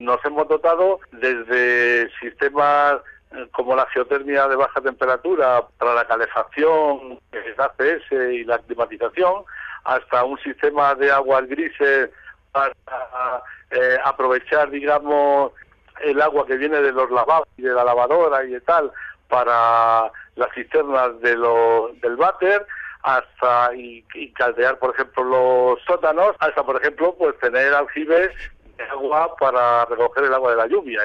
Nos hemos dotado desde sistemas como la geotermia de baja temperatura para la calefacción, el ACS y la climatización, hasta un sistema de aguas grises para aprovechar, digamos, el agua que viene de los lavados y de la lavadora y de tal, para las cisternas del váter, hasta y caldear, por ejemplo, los sótanos, hasta, por ejemplo, pues tener aljibes de agua para recoger el agua de la lluvia.